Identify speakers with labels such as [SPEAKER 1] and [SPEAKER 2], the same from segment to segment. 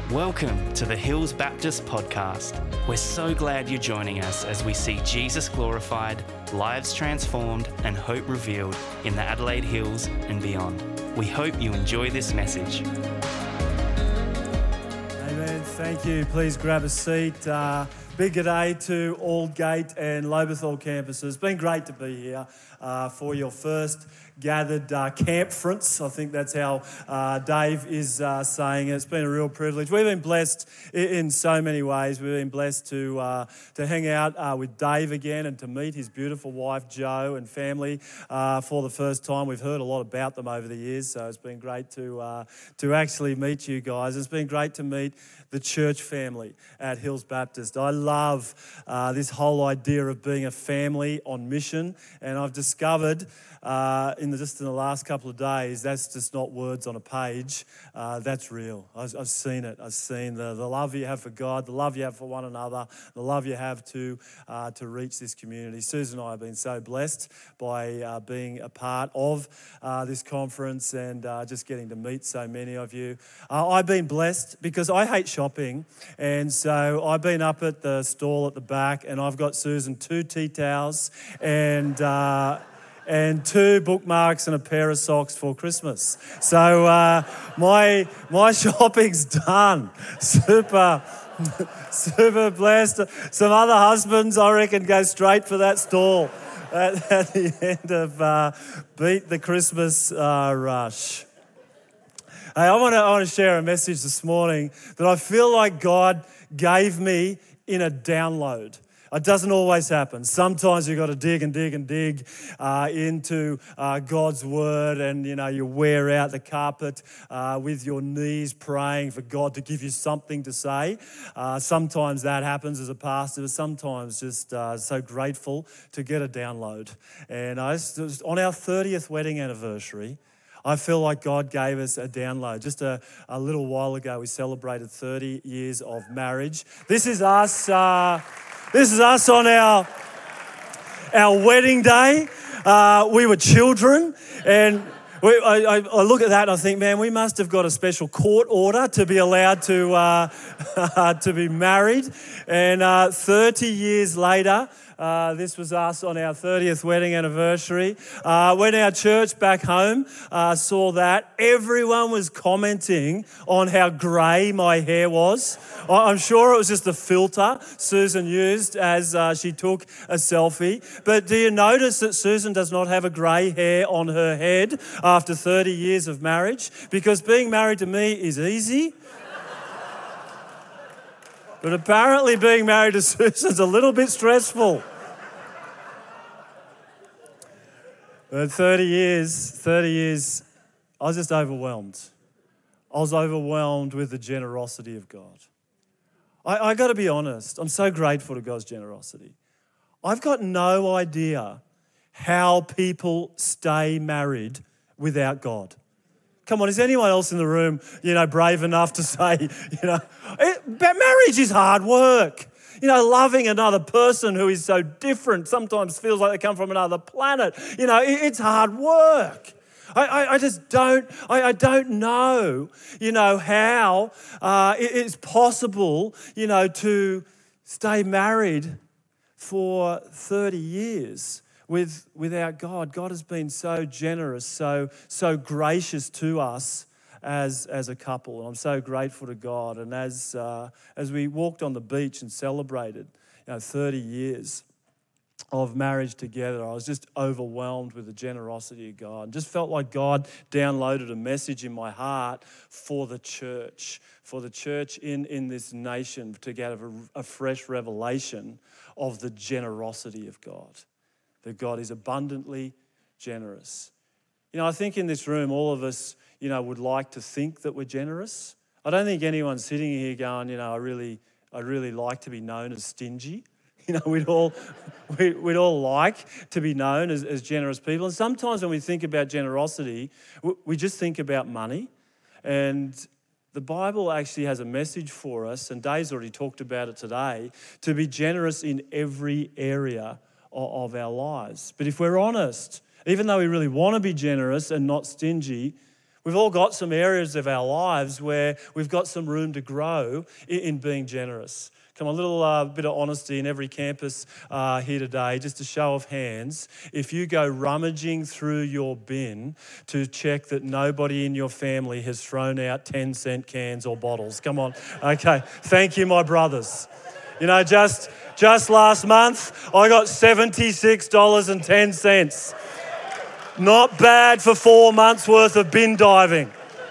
[SPEAKER 1] Welcome to the Hills Baptist Podcast. We're so glad you're joining us as we see Jesus glorified, lives transformed, and hope revealed in the Adelaide Hills and beyond. We hope you enjoy this message.
[SPEAKER 2] Amen. Thank you. Please grab a seat. Big g'day to Aldgate and Lobethal campuses. It's been great to be here for your first gathered campference. I think that's how Dave is saying it. It's been a real privilege. We've been blessed in so many ways. We've been blessed to hang out with Dave again and to meet his beautiful wife Jo and family for the first time. We've heard a lot about them over the years, so it's been great to actually meet you guys. It's been great to meet the church family at Hills Baptist. I love this whole idea of being a family on mission, and I've discovered in the last couple of days, that's just not words on a page. That's real. I've seen it. I've seen the love you have for God, the love you have for one another, the love you have to reach this community. Susan and I have been so blessed by being a part of this conference and just getting to meet so many of you. I've been blessed because I hate shopping, and so I've been up at the stall at the back, and I've got Susan 2 tea towels and 2 bookmarks and a pair of socks for Christmas. So my shopping's done. Super blessed. Some other husbands, I reckon, go straight for that stall at the end of Beat the Christmas Rush. Hey, I want to share a message this morning that I feel like God gave me in a download. It doesn't always happen. Sometimes you've got to dig into God's word, and you wear out the carpet with your knees praying for God to give you something to say. Sometimes that happens as a pastor, but sometimes just so grateful to get a download. And on our 30th wedding anniversary, I feel like God gave us a download. Just a little while ago, we celebrated 30 years of marriage. This is us on our wedding day. We were children, and I look at that and I think, man, we must have got a special court order to be allowed to be married. And 30 years later, this was us on our 30th wedding anniversary. When our church back home saw that, everyone was commenting on how grey my hair was. I'm sure it was just the filter Susan used as she took a selfie. But do you notice that Susan does not have a grey hair on her head after 30 years of marriage? Because being married to me is easy. But apparently being married to Susan's a little bit stressful. But 30 years, I was just overwhelmed. I was overwhelmed with the generosity of God. I got to be honest, I'm so grateful to God's generosity. I've got no idea how people stay married without God. Come on, is anyone else in the room, brave enough to say, marriage is hard work. Loving another person who is so different sometimes feels like they come from another planet. It's hard work. I just don't know, how it's possible, to stay married for 30 years. Without God. God has been so generous, so gracious to us as a couple, and I'm so grateful to God. And as we walked on the beach and celebrated 30 years of marriage together, I was just overwhelmed with the generosity of God, and just felt like God downloaded a message in my heart for the church in this nation, to get a fresh revelation of the generosity of God. That God is abundantly generous. I think in this room, all of us, would like to think that we're generous. I don't think anyone's sitting here going, I'd really like to be known as stingy. We'd all like to be known as generous people. And sometimes when we think about generosity, we just think about money. And the Bible actually has a message for us, and Dave's already talked about it today, to be generous in every area of our lives. But if we're honest, even though we really want to be generous and not stingy, We've all got some areas of our lives where we've got some room to grow in being generous. Come on, a little bit of honesty in every campus here today, just a show of hands. If you go rummaging through your bin to check that nobody in your family has thrown out 10-cent cans or bottles. Come on. Okay, thank you, my brothers. You know, just last month, I got $76.10. Not bad for 4 months' worth of bin diving.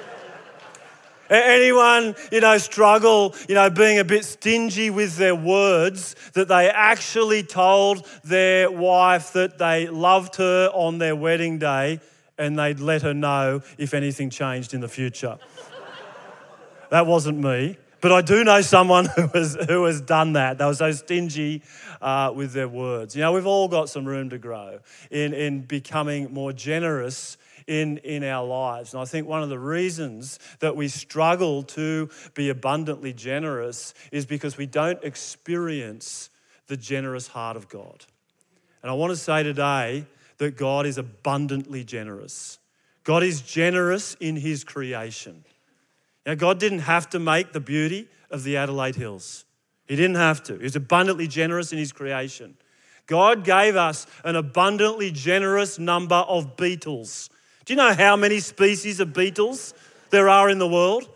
[SPEAKER 2] Anyone, struggle, being a bit stingy with their words, that they actually told their wife that they loved her on their wedding day and they'd let her know if anything changed in the future? That wasn't me. But I do know someone who has done that. They were so stingy with their words. We've all got some room to grow in becoming more generous in our lives. And I think one of the reasons that we struggle to be abundantly generous is because we don't experience the generous heart of God. And I want to say today that God is abundantly generous. God is generous in his creation. Now, God didn't have to make the beauty of the Adelaide Hills. He didn't have to. He was abundantly generous in his creation. God gave us an abundantly generous number of beetles. Do you know how many species of beetles there are in the world?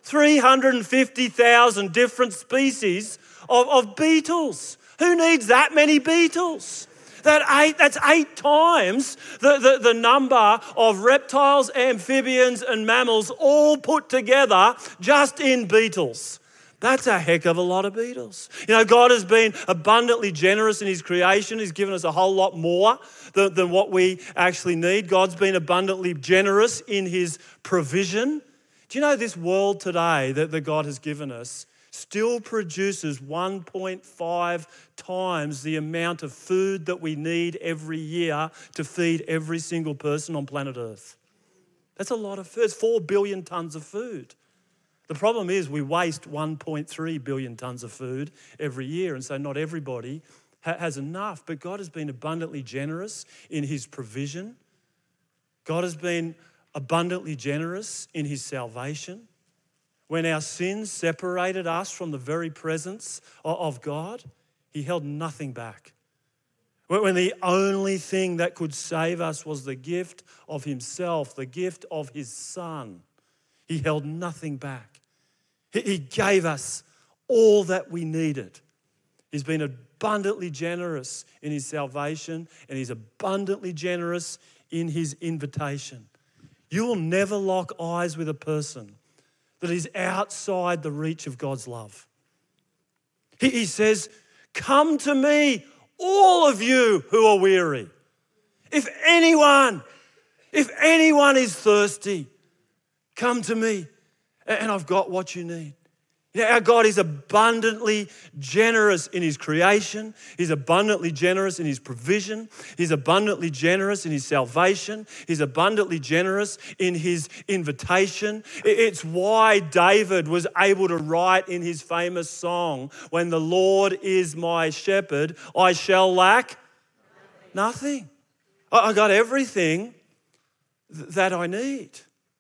[SPEAKER 2] 350,000 different species of beetles. Who needs that many beetles? That's 8 times the number of reptiles, amphibians, and mammals all put together just in beetles. That's a heck of a lot of beetles. God has been abundantly generous in his creation. He's given us a whole lot more than what we actually need. God's been abundantly generous in his provision. Do you know this world today that God has given us still produces 1.5 times the amount of food that we need every year to feed every single person on planet Earth? That's a lot of food. It's 4 billion tons of food. The problem is we waste 1.3 billion tons of food every year, and so not everybody has enough. But God has been abundantly generous in his provision. God has been abundantly generous in his salvation. When our sins separated us from the very presence of God, he held nothing back. When the only thing that could save us was the gift of himself, the gift of his Son, he held nothing back. He gave us all that we needed. He's been abundantly generous in his salvation, and he's abundantly generous in his invitation. You will never lock eyes with a person that is outside the reach of God's love. He says, "Come to me, all of you who are weary. If anyone is thirsty, come to me, and I've got what you need." Our God is abundantly generous in his creation. He's abundantly generous in his provision. He's abundantly generous in his salvation. He's abundantly generous in his invitation. It's why David was able to write in his famous song, "When the Lord is my shepherd, I shall lack nothing." I got everything that I need.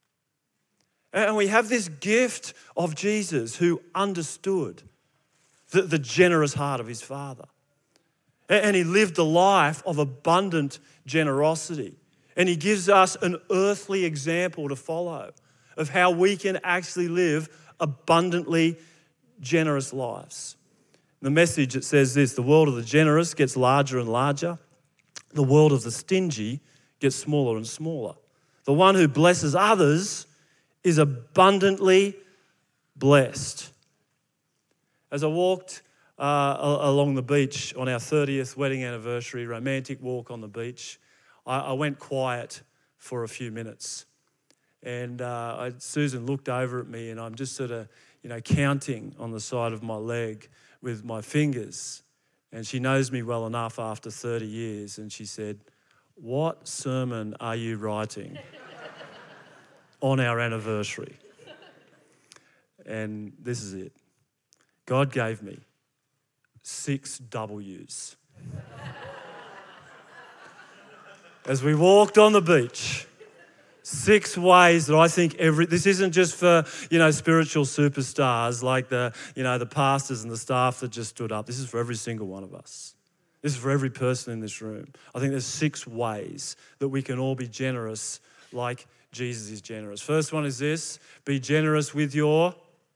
[SPEAKER 2] And we have this gift of Jesus who understood the generous heart of his Father. And he lived a life of abundant generosity. And he gives us an earthly example to follow of how we can actually live abundantly generous lives. The message, it says this: the world of the generous gets larger and larger. The world of the stingy gets smaller and smaller. The one who blesses others is abundantly blessed. As I walked along the beach on our 30th wedding anniversary, romantic walk on the beach, I went quiet for a few minutes. And Susan looked over at me, and I'm just sort of, counting on the side of my leg with my fingers. And she knows me well enough after 30 years, and she said, "What sermon are you writing on our anniversary?" And this is it. God gave me 6 W's. As we walked on the beach, 6 ways that I think this isn't just for, spiritual superstars like the pastors and the staff that just stood up. This is for every single one of us. This is for every person in this room. I think there's 6 ways that we can all be generous like Jesus is generous. First one is this: be generous with your...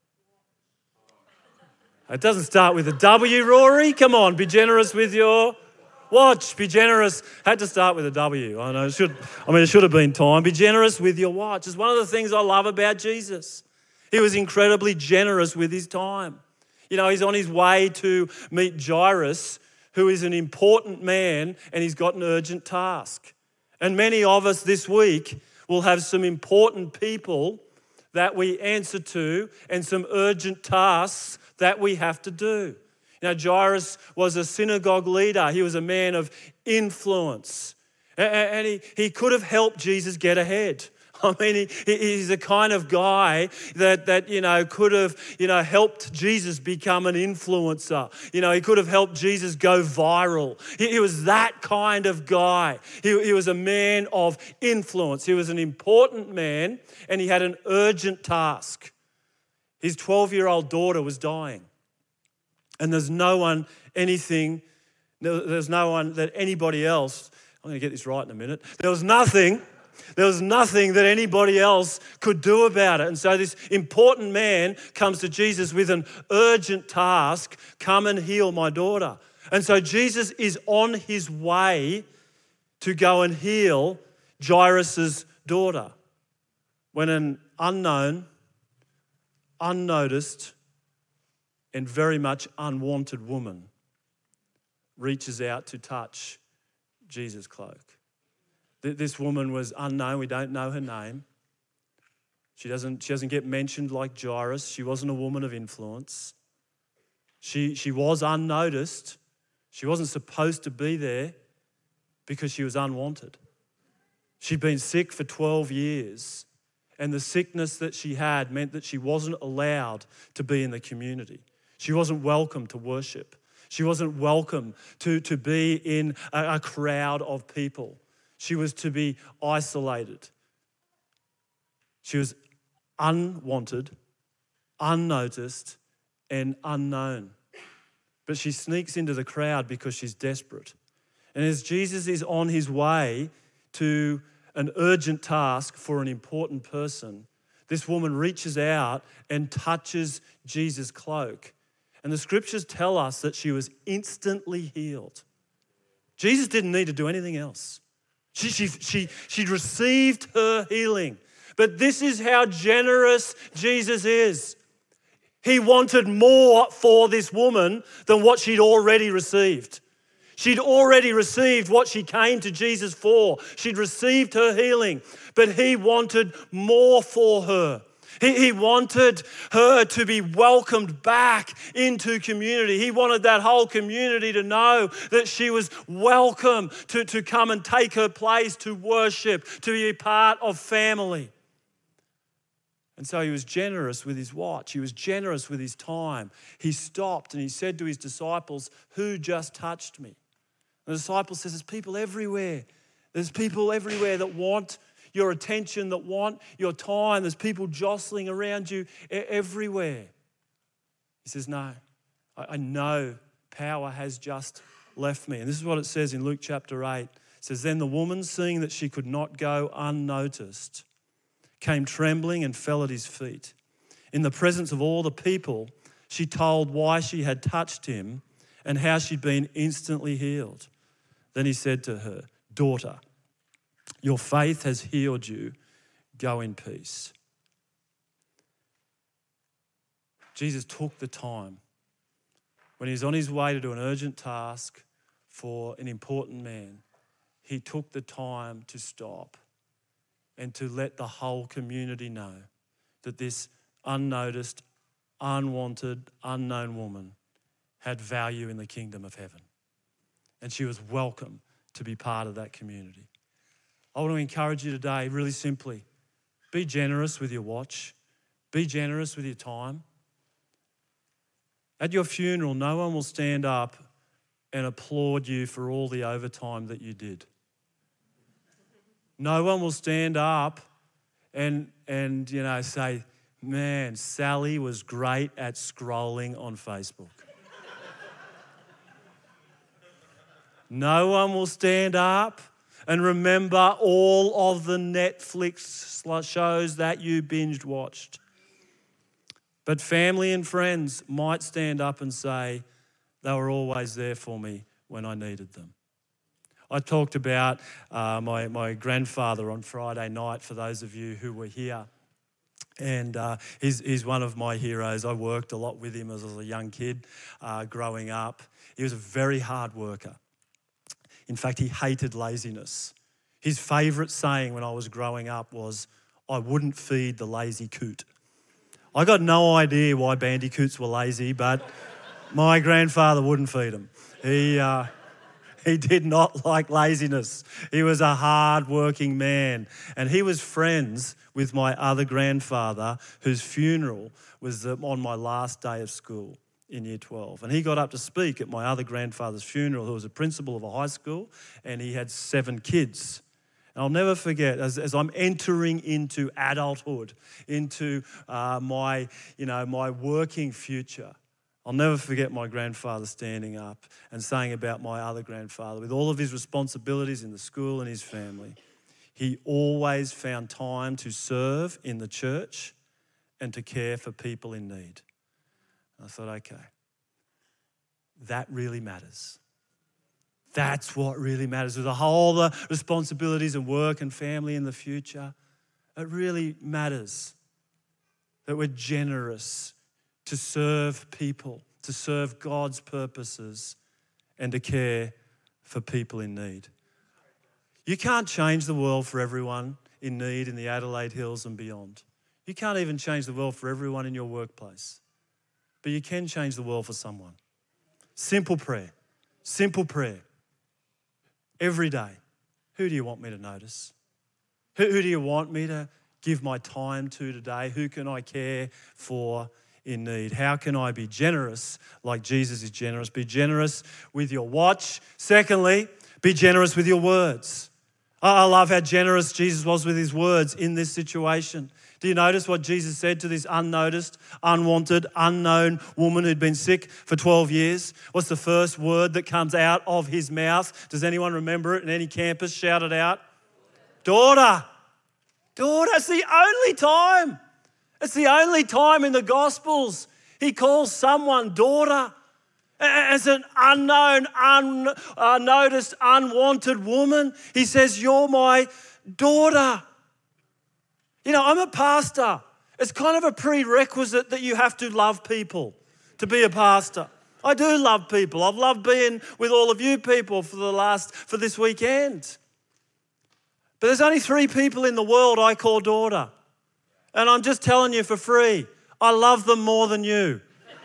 [SPEAKER 2] It doesn't start with a W, Rory. Come on, be generous with your... watch. Be generous. Had to start with a W. I know it should have been time. Be generous with your watch. It's one of the things I love about Jesus. He was incredibly generous with his time. He's on his way to meet Jairus, who is an important man, and he's got an urgent task. And many of us this week will have some important people that we answer to and some urgent tasks that we have to do. Jairus was a synagogue leader. He was a man of influence. And he could have helped Jesus get ahead. He's the kind of guy that could have, helped Jesus become an influencer. He could have helped Jesus go viral. He was that kind of guy. He was a man of influence. He was an important man, and he had an urgent task. His 12-year-old daughter was dying. And there's no one that anybody else, I'm going to get this right in a minute. There was nothing that anybody else could do about it. And so this important man comes to Jesus with an urgent task: come and heal my daughter. And so Jesus is on his way to go and heal Jairus' daughter when an unknown, unnoticed, and very much unwanted woman reaches out to touch Jesus' cloak. This woman was unknown. We don't know her name. She doesn't get mentioned like Jairus. She wasn't a woman of influence. She was unnoticed. She wasn't supposed to be there because she was unwanted. She'd been sick for 12 years, and the sickness that she had meant that she wasn't allowed to be in the community. She wasn't welcome to worship. She wasn't welcome to be in a crowd of people. She was to be isolated. She was unwanted, unnoticed, and unknown. But she sneaks into the crowd because she's desperate. And as Jesus is on his way to an urgent task for an important person, this woman reaches out and touches Jesus' cloak. And the scriptures tell us that she was instantly healed. Jesus didn't need to do anything else. She received her healing. But this is how generous Jesus is. He wanted more for this woman than what she'd already received. She'd already received what she came to Jesus for. She'd received her healing, but he wanted more for her. He wanted her to be welcomed back into community. He wanted that whole community to know that she was welcome to come and take her place, to worship, to be a part of family. And so he was generous with his watch. He was generous with his time. He stopped and he said to his disciples, "Who just touched me?" And the disciple says, "There's people everywhere. There's people everywhere that want your attention, that want your time. There's people jostling around you everywhere." He says, "No, I know power has just left me." And this is what it says in Luke chapter 8. It says, "Then the woman, seeing that she could not go unnoticed, came trembling and fell at his feet. In the presence of all the people, she told why she had touched him and how she'd been instantly healed. Then he said to her, 'Daughter, your faith has healed you. Go in peace.'" Jesus took the time when he's on his way to do an urgent task for an important man. He took the time to stop and to let the whole community know that this unnoticed, unwanted, unknown woman had value in the kingdom of heaven. And she was welcome to be part of that community. I want to encourage you today, really simply, be generous with your watch. Be generous with your time. At your funeral, no one will stand up and applaud you for all the overtime that you did. No one will stand up and say, man, Sally was great at scrolling on Facebook. No one will stand up and remember all of the Netflix shows that you binged watched. But family and friends might stand up and say, they were always there for me when I needed them. I talked about my grandfather on Friday night, for those of you who were here. And he's one of my heroes. I worked a lot with him as a young kid growing up. He was a very hard worker. In fact, he hated laziness. His favourite saying when I was growing up was, I wouldn't feed the lazy coot. I got no idea why bandicoots were lazy, but my grandfather wouldn't feed them. He did not like laziness. He was a hard-working man. And he was friends with my other grandfather, whose funeral was on my last day of school in year 12. And he got up to speak at my other grandfather's funeral, who was a principal of a high school, and he had 7 kids. And I'll never forget, as I'm entering into adulthood, into my working future, I'll never forget my grandfather standing up and saying about my other grandfather, with all of his responsibilities in the school and his family, he always found time to serve in the church and to care for people in need. I thought, okay, that really matters. That's what really matters. With all the responsibilities and work and family in the future, it really matters that we're generous to serve people, to serve God's purposes, and to care for people in need. You can't change the world for everyone in need in the Adelaide Hills and beyond. You can't even change the world for everyone in your workplace. But you can change the world for someone. Simple prayer. Simple prayer. Every day. Who do you want me to notice? Who do you want me to give my time to today? Who can I care for in need? How can I be generous like Jesus is generous? Be generous with your watch. Secondly, be generous with your words. I love how generous Jesus was with his words in this situation. Do you notice what Jesus said to this unnoticed, unwanted, unknown woman who'd been sick for 12 years? What's the first word that comes out of his mouth? Does anyone remember it in any campus? Shout it out. Daughter. Daughter. It's the only time. It's the only time in the Gospels he calls someone daughter. As an unknown, unnoticed, unwanted woman, he says, you're my daughter. You know, I'm a pastor. It's kind of a prerequisite that you have to love people to be a pastor. I do love people. I've loved being with all of you people for this weekend. But there's only 3 people in the world I call daughter. And I'm just telling you for free, I love them more than you.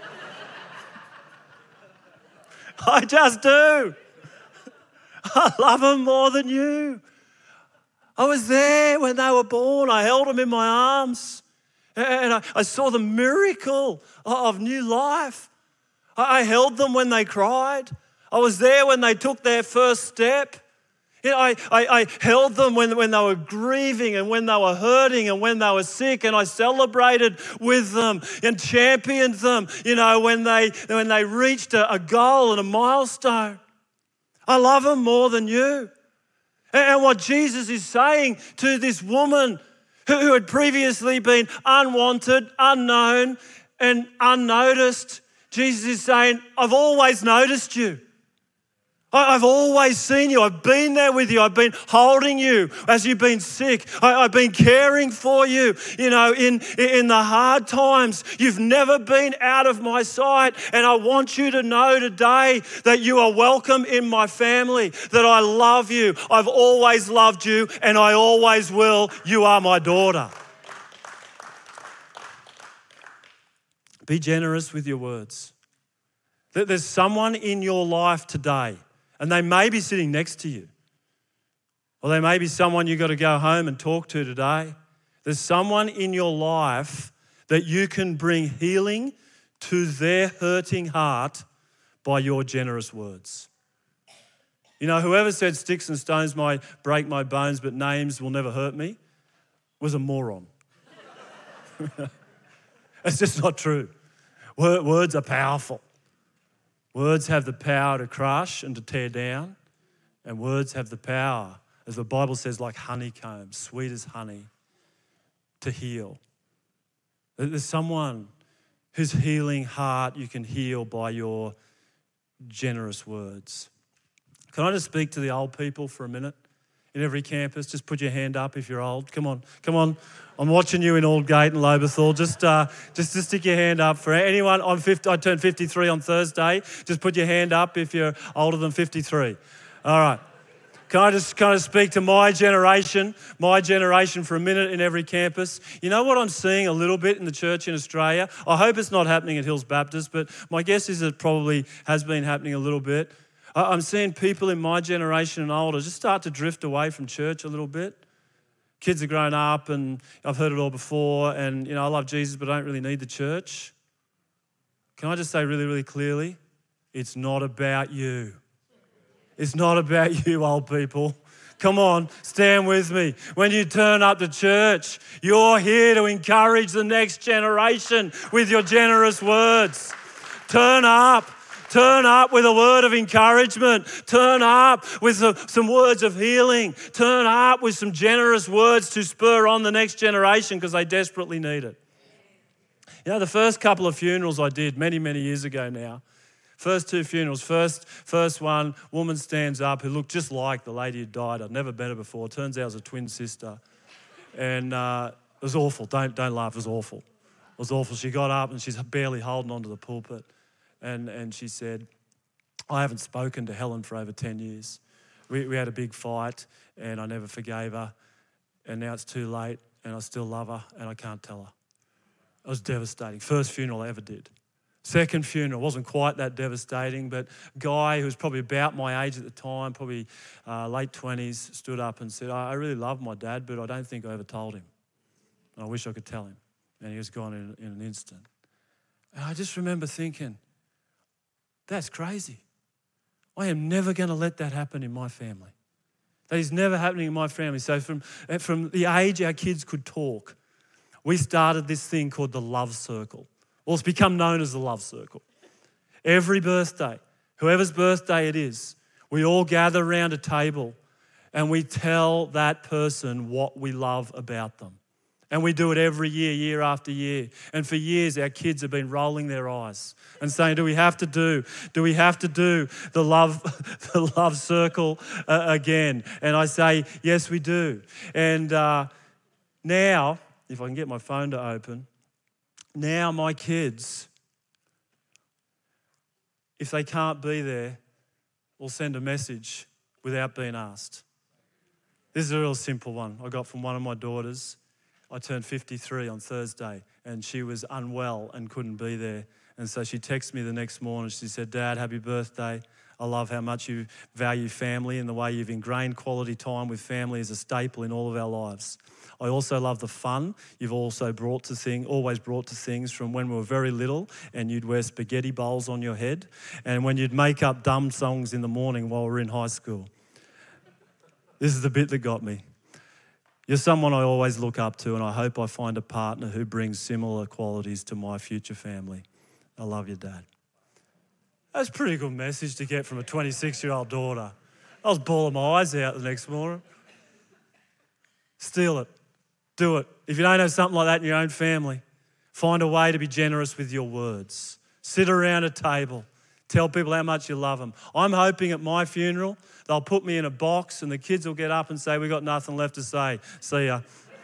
[SPEAKER 2] I just do. I love them more than you. I was there when they were born. I held them in my arms. And I saw the miracle of new life. I held them when they cried. I was there when they took their first step. You know, I held them when they were grieving and when they were hurting and when they were sick, and I celebrated with them and championed them, you know, when they reached a goal and a milestone. I love them more than you. And what Jesus is saying to this woman who had previously been unwanted, unknown, and unnoticed, Jesus is saying, I've always noticed you. I've always seen you. I've been there with you. I've been holding you as you've been sick. I've been caring for you, you know, in the hard times. You've never been out of my sight. And I want you to know today that you are welcome in my family, that I love you. I've always loved you and I always will. You are my daughter. Be generous with your words. There's someone in your life today, and they may be sitting next to you. Or they may be someone you've got to go home and talk to today. There's someone in your life that you can bring healing to their hurting heart by your generous words. You know, whoever said sticks and stones might break my bones, but names will never hurt me. was a moron. It's just not true. Words are powerful. Words have the power to crush and to tear down, and words have the power, as the Bible says, like honeycomb, sweet as honey, to heal. There's someone whose healing heart you can heal by your generous words. Can I just speak to the old people for a minute? In every campus, just put your hand up if you're old. Come on. I'm watching you in Aldgate and Loberthal. Just stick your hand up for anyone. I turned 53 on Thursday. Just put your hand up if you're older than 53. All right. Can I just kind of speak to my generation for a minute in every campus? You know what I'm seeing a little bit in the church in Australia? I hope it's not happening at Hills Baptist, but my guess is it probably has been happening a little bit. I'm seeing people in my generation and older just start to drift away from church a little bit. Kids are growing up, and I've heard it all before, and I love Jesus, but I don't really need the church. Can I just say really, really clearly, it's not about you. It's not about you, old people. Come on, stand with me. When you turn up to church, you're here to encourage the next generation with your generous words. Turn up with a word of encouragement. Turn up with some words of healing. Turn up with some generous words to spur on the next generation because they desperately need it. The first couple of funerals I did many, many years ago now, first two funerals, first one, woman stands up who looked just like the lady who died. I'd never met her before. Turns out it was a twin sister. And it was awful. Don't laugh, it was awful. It was awful. She got up and she's barely holding onto the pulpit. And she said, I haven't spoken to Helen for over 10 years. We had a big fight and I never forgave her. And now it's too late and I still love her and I can't tell her. It was devastating. First funeral I ever did. Second funeral wasn't quite that devastating, but a guy who was probably about my age at the time, probably late 20s, stood up and said, I really love my dad, but I don't think I ever told him. And I wish I could tell him. And he was gone in an instant. And I just remember thinking, that's crazy. I am never going to let that happen in my family. That is never happening in my family. So from the age our kids could talk, we started this thing called the Love Circle. Well, it's become known as the Love Circle. Every birthday, whoever's birthday it is, we all gather around a table and we tell that person what we love about them. And we do it every year, year after year. And for years, our kids have been rolling their eyes and saying, do we have to do the love circle again? And I say, yes, we do. And now, if I can get my phone to open, now my kids, if they can't be there, will send a message without being asked. This is a real simple one I got from one of my daughters. I turned 53 on Thursday and she was unwell and couldn't be there. And so she texted me the next morning. She said, Dad, happy birthday. I love how much you value family and the way you've ingrained quality time with family as a staple in all of our lives. I also love the fun you've also always brought to things from when we were very little and you'd wear spaghetti bowls on your head and when you'd make up dumb songs in the morning while we were in high school. This is the bit that got me. You're someone I always look up to and I hope I find a partner who brings similar qualities to my future family. I love you, Dad. That's a pretty good message to get from a 26-year-old daughter. I was bawling my eyes out the next morning. Steal it. Do it. If you don't have something like that in your own family, find a way to be generous with your words. Sit around a table. Tell people how much you love them. I'm hoping at my funeral, they'll put me in a box and the kids will get up and say, we got nothing left to say. See ya.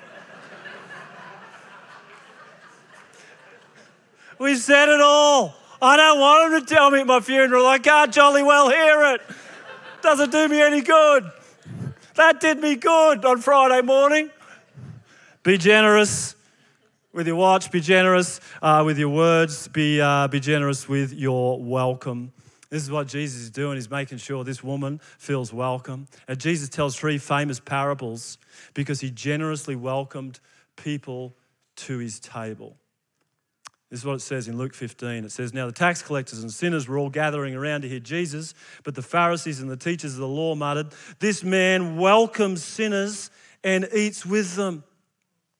[SPEAKER 2] We said it all. I don't want them to tell me at my funeral. I can't jolly well hear it. Doesn't do me any good. That did me good on Friday morning. Be generous with your watch. Be generous with your words. Be generous with your welcome. This is what Jesus is doing. He's making sure this woman feels welcome. And Jesus tells 3 famous parables because he generously welcomed people to his table. This is what it says in Luke 15. It says, now the tax collectors and sinners were all gathering around to hear Jesus, but the Pharisees and the teachers of the law muttered, this man welcomes sinners and eats with them.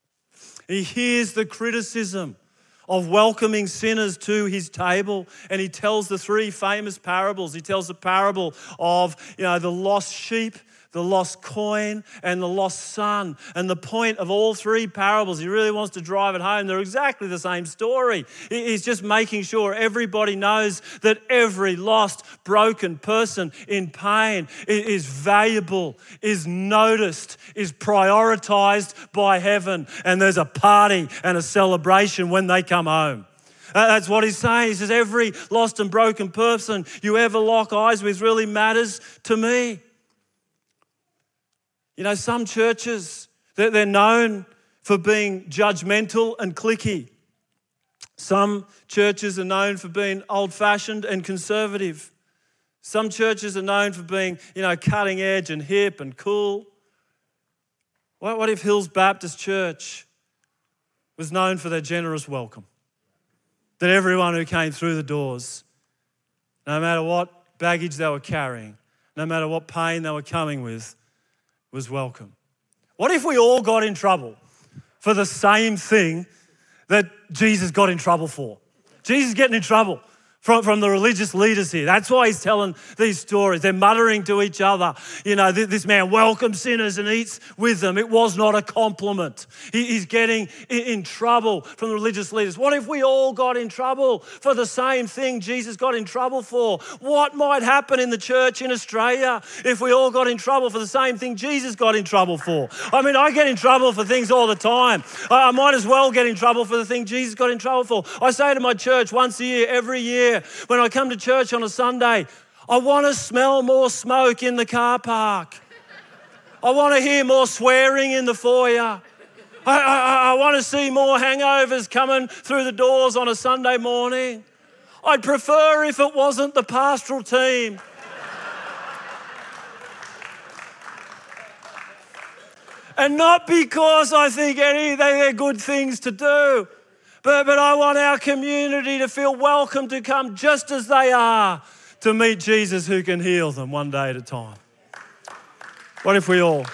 [SPEAKER 2] He hears the criticism of welcoming sinners to his table, and he tells the three famous parables. He tells the parable of, the lost sheep, the lost coin, and the lost son. And the point of all three parables, he really wants to drive it home. They're exactly the same story. He's just making sure everybody knows that every lost, broken person in pain is valuable, is noticed, is prioritized by heaven. And there's a party and a celebration when they come home. That's what he's saying. He says, every lost and broken person you ever lock eyes with really matters to me. Some churches, they're known for being judgmental and cliquey. Some churches are known for being old-fashioned and conservative. Some churches are known for being, cutting edge and hip and cool. What if Hills Baptist Church was known for their generous welcome? That everyone who came through the doors, no matter what baggage they were carrying, no matter what pain they were coming with, was welcome. What if we all got in trouble for the same thing that Jesus got in trouble for? Jesus is getting in trouble from the religious leaders here. That's why he's telling these stories. They're muttering to each other. This man welcomes sinners and eats with them. It was not a compliment. He's getting in trouble from the religious leaders. What if we all got in trouble for the same thing Jesus got in trouble for? What might happen in the church in Australia if we all got in trouble for the same thing Jesus got in trouble for? I get in trouble for things all the time. I might as well get in trouble for the thing Jesus got in trouble for. I say to my church once a year, every year, when I come to church on a Sunday, I want to smell more smoke in the car park. I want to hear more swearing in the foyer. I want to see more hangovers coming through the doors on a Sunday morning. I'd prefer if it wasn't the pastoral team. And not because I think they're good things to do, but I want our community to feel welcome to come just as they are to meet Jesus who can heal them one day at a time. What if we all?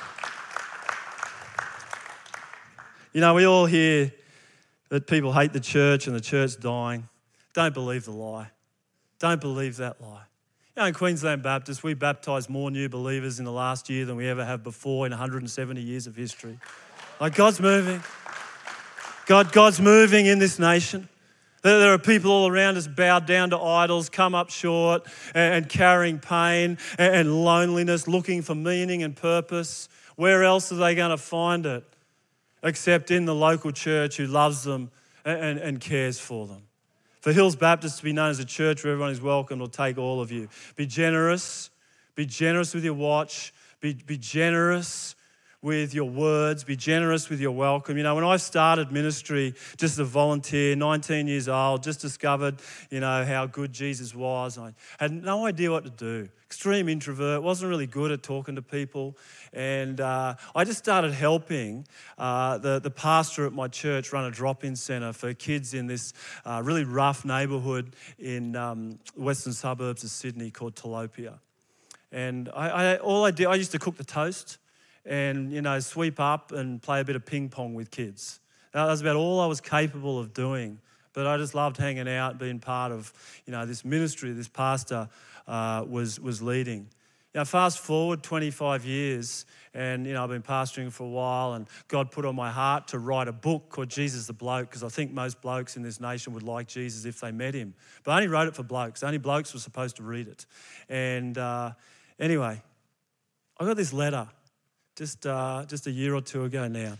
[SPEAKER 2] We all hear that people hate the church and the church dying. Don't believe the lie. Don't believe that lie. In Queensland Baptist, we baptised more new believers in the last year than we ever have before in 170 years of history. God's moving. God's moving in this nation. There are people all around us bowed down to idols, come up short and carrying pain and loneliness, looking for meaning and purpose. Where else are they going to find it except in the local church who loves them and cares for them? For Hills Baptist to be known as a church where everyone is welcome will take all of you. Be generous. Be generous with your watch. Be generous with your words, be generous with your welcome. When I started ministry just as a volunteer, 19 years old, just discovered, how good Jesus was. I had no idea what to do. Extreme introvert, wasn't really good at talking to people. And I just started helping the pastor at my church run a drop-in centre for kids in this really rough neighbourhood in the western suburbs of Sydney called Tilapia. And I used to cook the toast and, sweep up and play a bit of ping pong with kids. That was about all I was capable of doing. But I just loved hanging out, being part of, this ministry this pastor was leading. Fast forward 25 years and, I've been pastoring for a while and God put on my heart to write a book called Jesus the Bloke, because I think most blokes in this nation would like Jesus if they met him. But I only wrote it for blokes. Only blokes were supposed to read it. And anyway, I got this letter just a year or two ago now. It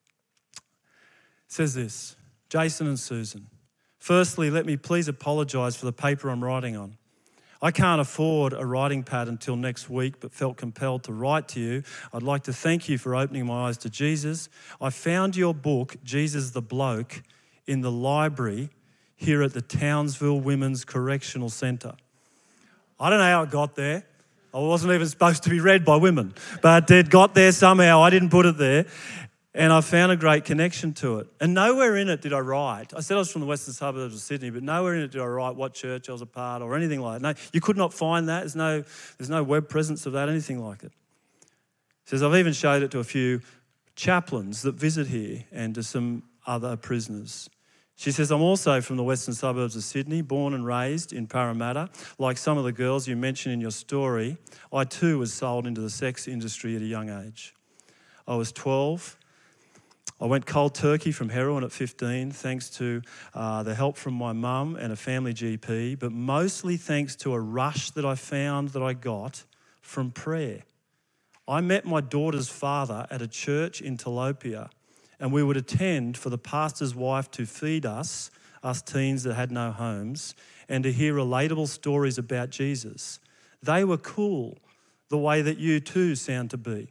[SPEAKER 2] says this: Jason and Susan, firstly, let me please apologise for the paper I'm writing on. I can't afford a writing pad until next week, but felt compelled to write to you. I'd like to thank you for opening my eyes to Jesus. I found your book, Jesus the Bloke, in the library here at the Townsville Women's Correctional Centre. I don't know how it got there. I wasn't even supposed to be read by women, but it got there somehow. I didn't put it there. And I found a great connection to it. And nowhere in it did I write. I said I was from the western suburbs of Sydney, but nowhere in it did I write what church I was a part or anything like that. No, you could not find that. There's no web presence of that, anything like it. It says, I've even showed it to a few chaplains that visit here and to some other prisoners. She says, I'm also from the western suburbs of Sydney, born and raised in Parramatta. Like some of the girls you mentioned in your story, I too was sold into the sex industry at a young age. I was 12. I went cold turkey from heroin at 15, thanks to the help from my mum and a family GP, but mostly thanks to a rush that I got from prayer. I met my daughter's father at a church in Telopia, and we would attend for the pastor's wife to feed us teens that had no homes, and to hear relatable stories about Jesus. They were cool, the way that you too sound to be.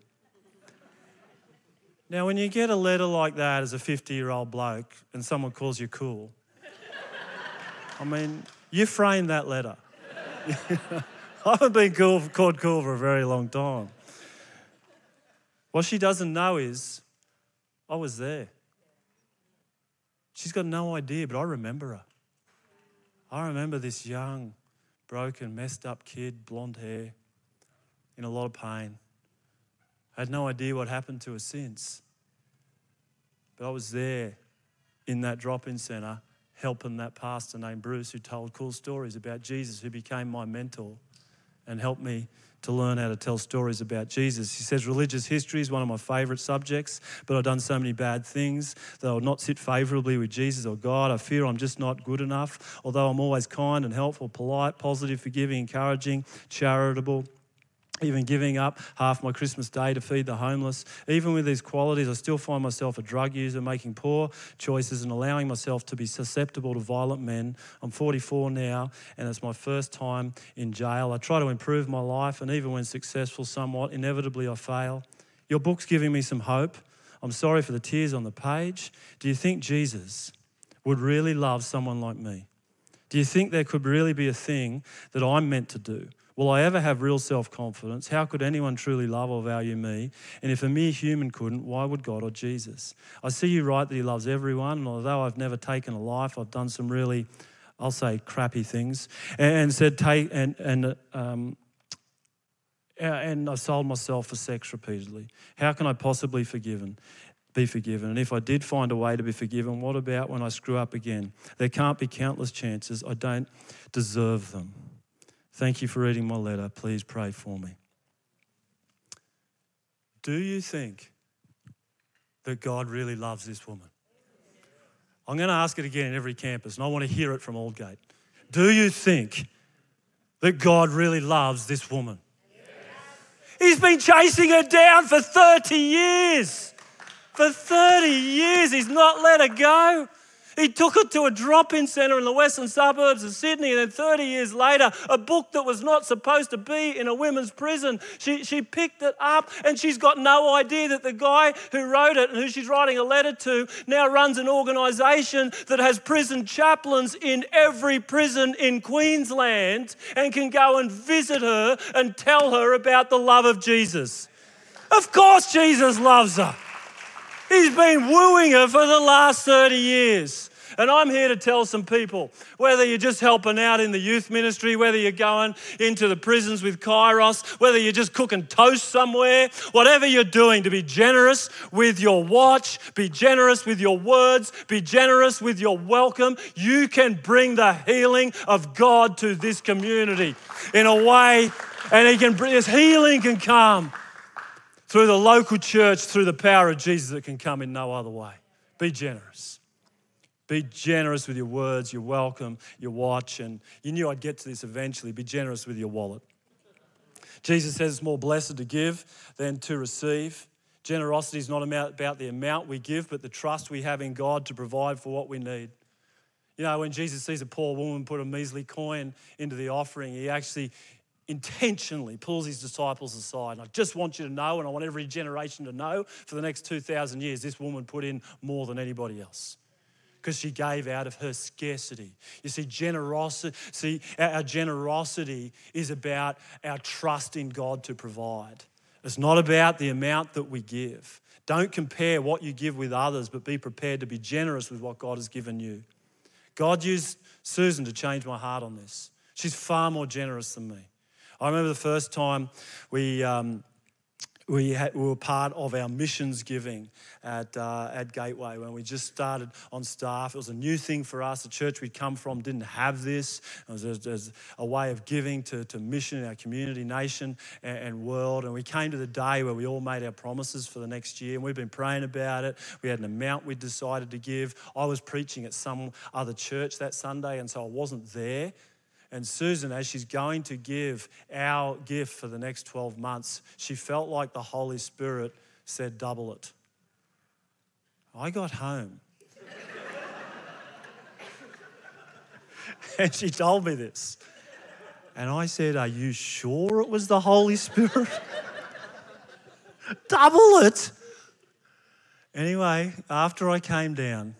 [SPEAKER 2] Now, when you get a letter like that as a 50-year-old bloke and someone calls you cool, I mean, you framed that letter. I haven't been called cool for a very long time. What she doesn't know is I was there. She's got no idea, but I remember her. I remember this young, broken, messed up kid, blonde hair, in a lot of pain. I had no idea what happened to her since. But I was there in that drop-in centre helping that pastor named Bruce who told cool stories about Jesus, who became my mentor and helped me to learn how to tell stories about Jesus. He says religious history is one of my favourite subjects, but I've done so many bad things that I would not sit favourably with Jesus or God. I fear I'm just not good enough, although I'm always kind and helpful, polite, positive, forgiving, encouraging, charitable, even giving up half my Christmas day to feed the homeless. Even with these qualities, I still find myself a drug user, making poor choices and allowing myself to be susceptible to violent men. I'm 44 now, and it's my first time in jail. I try to improve my life, and even when successful somewhat, inevitably I fail. Your book's giving me some hope. I'm sorry for the tears on the page. Do you think Jesus would really love someone like me? Do you think there could really be a thing that I'm meant to do? Will I ever have real self-confidence? How could anyone truly love or value me? And if a mere human couldn't, why would God or Jesus? I see you write that he loves everyone, and although I've never taken a life, I've done some really, I'll say, crappy things, and I sold myself for sex repeatedly. How can I possibly be forgiven? And if I did find a way to be forgiven, what about when I screw up again? There can't be countless chances. I don't deserve them. Thank you for reading my letter. Please pray for me. Do you think that God really loves this woman? I'm going to ask it again in every campus, and I want to hear it from Aldgate. Do you think that God really loves this woman? Yes. He's been chasing her down for 30 years. For 30 years, he's not let her go. He took her to a drop-in centre in the western suburbs of Sydney, and then 30 years later, a book that was not supposed to be in a women's prison, she picked it up, and she's got no idea that the guy who wrote it and who she's writing a letter to now runs an organisation that has prison chaplains in every prison in Queensland and can go and visit her and tell her about the love of Jesus. Of course Jesus loves her. He's been wooing her for the last 30 years. And I'm here to tell some people, whether you're just helping out in the youth ministry, whether you're going into the prisons with Kairos, whether you're just cooking toast somewhere, whatever you're doing, to be generous with your watch, be generous with your words, be generous with your welcome. You can bring the healing of God to this community in a way, and this healing can come through the local church, through the power of Jesus that can come in no other way. Be generous. Be generous with your words, your welcome, your watch, and you knew I'd get to this eventually. Be generous with your wallet. Jesus says it's more blessed to give than to receive. Generosity is not about the amount we give, but the trust we have in God to provide for what we need. You know, when Jesus sees a poor woman put a measly coin into the offering, he actually intentionally pulls his disciples aside. And I just want you to know, and I want every generation to know, for the next 2,000 years, this woman put in more than anybody else because she gave out of her scarcity. You see, our generosity is about our trust in God to provide. It's not about the amount that we give. Don't compare what you give with others, but be prepared to be generous with what God has given you. God used Susan to change my heart on this. She's far more generous than me. I remember the first time we we were part of our missions giving at Gateway when we just started on staff. It was a new thing for us. The church we'd come from didn't have this. It was a way of giving to mission in our community, nation, and world. And we came to the day where we all made our promises for the next year, and we've been praying about it. We had an amount we decided to give. I was preaching at some other church that Sunday, and so I wasn't there. And Susan, as she's going to give our gift for the next 12 months, she felt like the Holy Spirit said, double it. I got home. And she told me this. And I said, are you sure it was the Holy Spirit? Double it? Anyway, after I calmed down,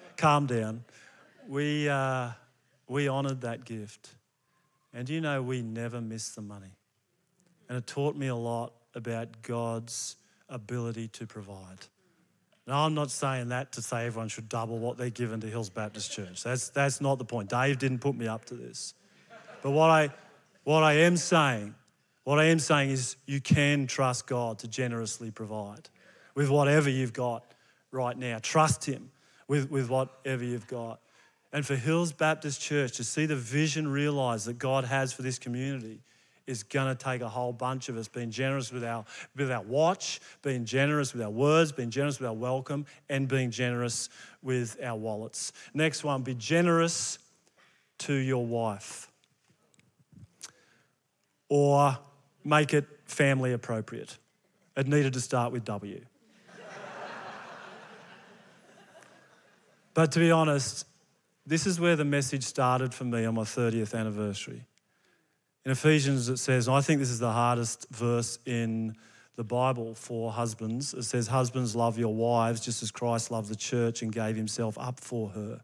[SPEAKER 2] we honoured that gift. And you know, we never missed the money. And it taught me a lot about God's ability to provide. Now, I'm not saying that to say everyone should double what they're given to Hills Baptist Church. That's not the point. Dave didn't put me up to this. But what I am saying is you can trust God to generously provide with whatever you've got right now. Trust Him with whatever you've got. And for Hills Baptist Church to see the vision realised that God has for this community is going to take a whole bunch of us being generous with our watch, being generous with our words, being generous with our welcome, and being generous with our wallets. Next one, be generous to your wife. Or make it family appropriate. It needed to start with W. But to be honest, this is where the message started for me on my 30th anniversary. In Ephesians it says, and I think this is the hardest verse in the Bible for husbands. It says, husbands, love your wives just as Christ loved the church and gave himself up for her.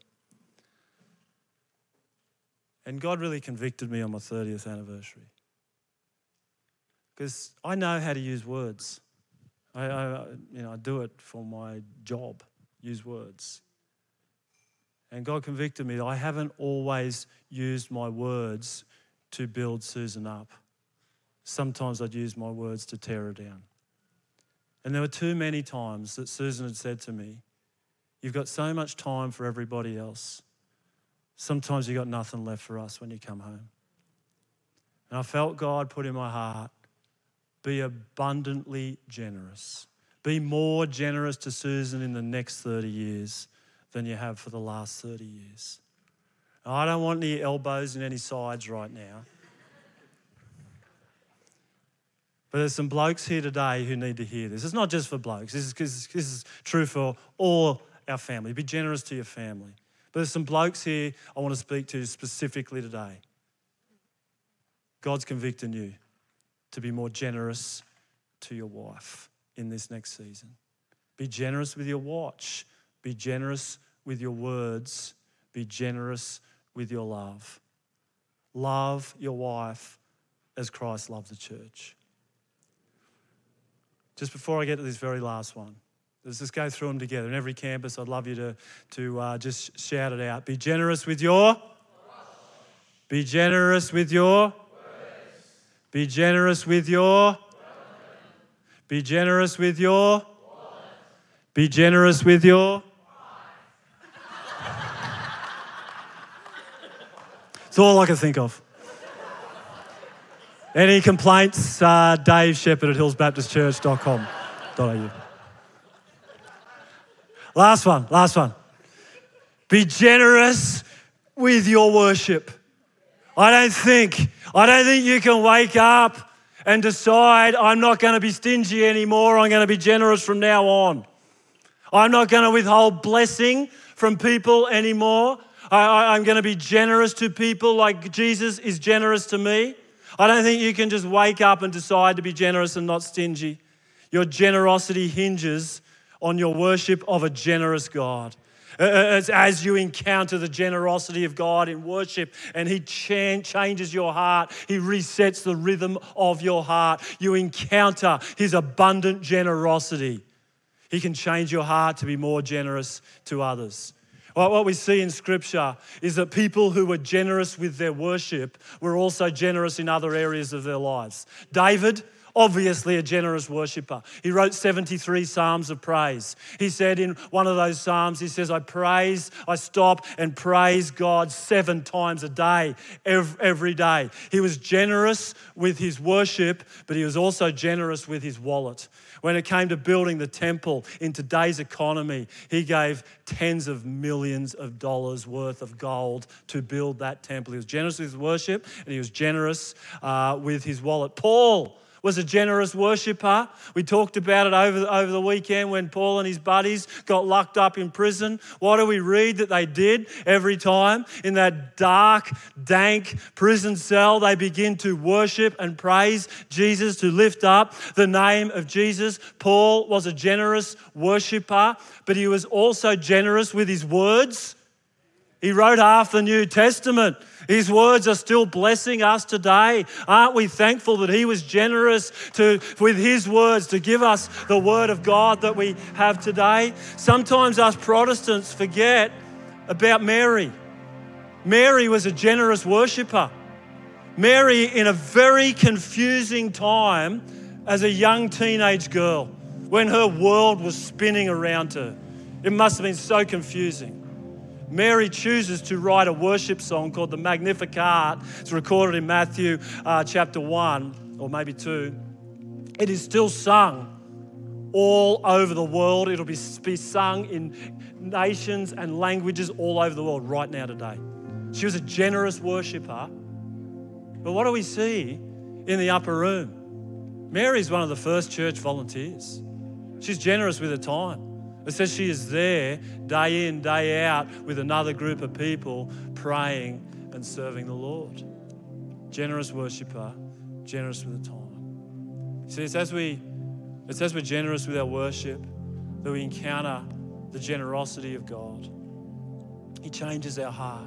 [SPEAKER 2] And God really convicted me on my 30th anniversary. Because I know how to use words. I do it for my job, use words. And God convicted me that I haven't always used my words to build Susan up. Sometimes I'd use my words to tear her down. And there were too many times that Susan had said to me, you've got so much time for everybody else. Sometimes you've got nothing left for us when you come home. And I felt God put in my heart, be abundantly generous. Be more generous to Susan in the next 30 years than you have for the last 30 years. Now, I don't want any elbows in any sides right now. But there's some blokes here today who need to hear this. It's not just for blokes. This is true for all our family. Be generous to your family. But there's some blokes here I want to speak to specifically today. God's convicting you to be more generous to your wife in this next season. Be generous with your watch. Be generous with your words. Be generous with your love. Love your wife as Christ loved the church. Just before I get to this very last one, let's just go through them together. In every campus, I'd love you to just shout it out. Be generous with your. Be generous with your. Be generous with your. Be generous with your. Be generous with your. It's all I can think of. Any complaints, Dave Shepherd at hillsbaptistchurch.com.au. Last one. Be generous with your worship. I don't think you can wake up and decide I'm not going to be stingy anymore. I'm going to be generous from now on. I'm not going to withhold blessing from people anymore. I'm going to be generous to people like Jesus is generous to me. I don't think you can just wake up and decide to be generous and not stingy. Your generosity hinges on your worship of a generous God. As you encounter the generosity of God in worship and He changes your heart, He resets the rhythm of your heart. You encounter His abundant generosity. He can change your heart to be more generous to others. What we see in Scripture is that people who were generous with their worship were also generous in other areas of their lives. David Obviously a generous worshipper. He wrote 73 Psalms of praise. He said in one of those Psalms, he says, I stop and praise God 7 times a day, every day. He was generous with his worship, but he was also generous with his wallet. When it came to building the temple in today's economy, he gave tens of millions of dollars worth of gold to build that temple. He was generous with his worship and he was generous with his wallet. Paul was a generous worshipper. We talked about it over the weekend when Paul and his buddies got locked up in prison. What do we read that they did every time? In that dark, dank prison cell, they begin to worship and praise Jesus, to lift up the name of Jesus. Paul was a generous worshipper, but he was also generous with his words. He wrote half the New Testament. His words are still blessing us today. Aren't we thankful that he was generous with his words to give us the word of God that we have today? Sometimes us Protestants forget about Mary. Mary was a generous worshipper. Mary, in a very confusing time as a young teenage girl, when her world was spinning around her, it must have been so confusing. Mary chooses to write a worship song called the Magnificat. It's recorded in Matthew chapter 1, or maybe 2. It is still sung all over the world. It'll be sung in nations and languages all over the world right now today. She was a generous worshipper. But what do we see in the upper room? Mary's one of the first church volunteers. She's generous with her time. It says she is there day in, day out with another group of people praying and serving the Lord. Generous worshipper, generous with the time. See, it's as we're generous with our worship that we encounter the generosity of God. He changes our heart.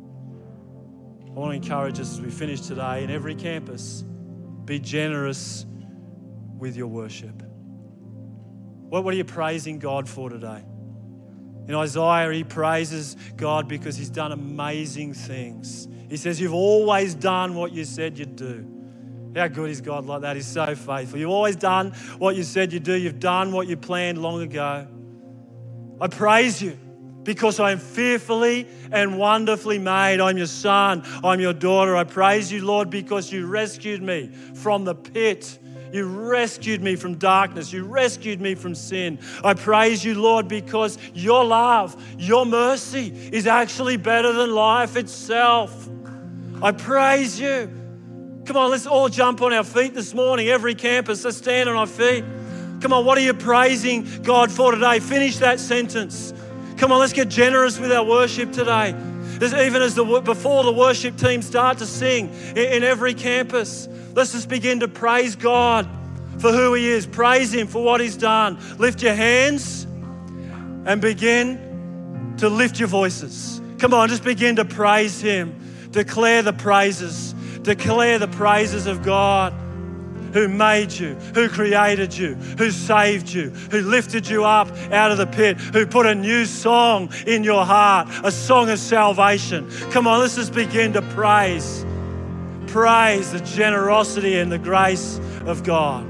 [SPEAKER 2] I want to encourage us as we finish today, in every campus, be generous with your worship. What are you praising God for today? In Isaiah, he praises God because he's done amazing things. He says, you've always done what you said you'd do. How good is God like that? He's so faithful. You've always done what you said you'd do. You've done what you planned long ago. I praise you because I am fearfully and wonderfully made. I'm your son. I'm your daughter. I praise you, Lord, because you rescued me from the pit. You rescued me from darkness. You rescued me from sin. I praise you, Lord, because your love, your mercy is actually better than life itself. I praise you. Come on, let's all jump on our feet this morning. Every campus, let's stand on our feet. Come on, what are you praising God for today? Finish that sentence. Come on, let's get generous with our worship today. Even before the worship team start to sing in every campus, let's just begin to praise God for who he is. Praise him for what he's done. Lift your hands and begin to lift your voices. Come on, just begin to praise him. Declare the praises. Declare the praises of God, who made you, who created you, who saved you, who lifted you up out of the pit, who put a new song in your heart, a song of salvation. Come on, let's just begin to praise. Praise the generosity and the grace of God.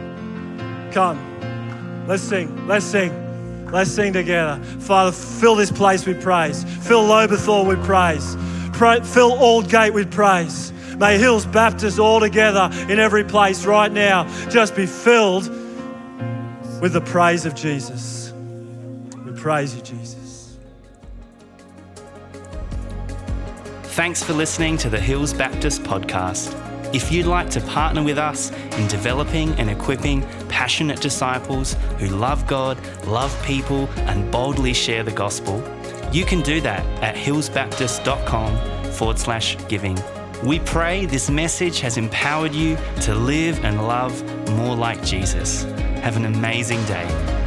[SPEAKER 2] Come, let's sing, let's sing, let's sing together. Father, fill this place with praise. Fill Lobethal with praise. Fill Aldgate with praise. May Hills Baptist all together in every place right now just be filled with the praise of Jesus. We praise you, Jesus.
[SPEAKER 1] Thanks for listening to the Hills Baptist podcast. If you'd like to partner with us in developing and equipping passionate disciples who love God, love people, and boldly share the gospel, you can do that at hillsbaptist.com/giving. We pray this message has empowered you to live and love more like Jesus. Have an amazing day.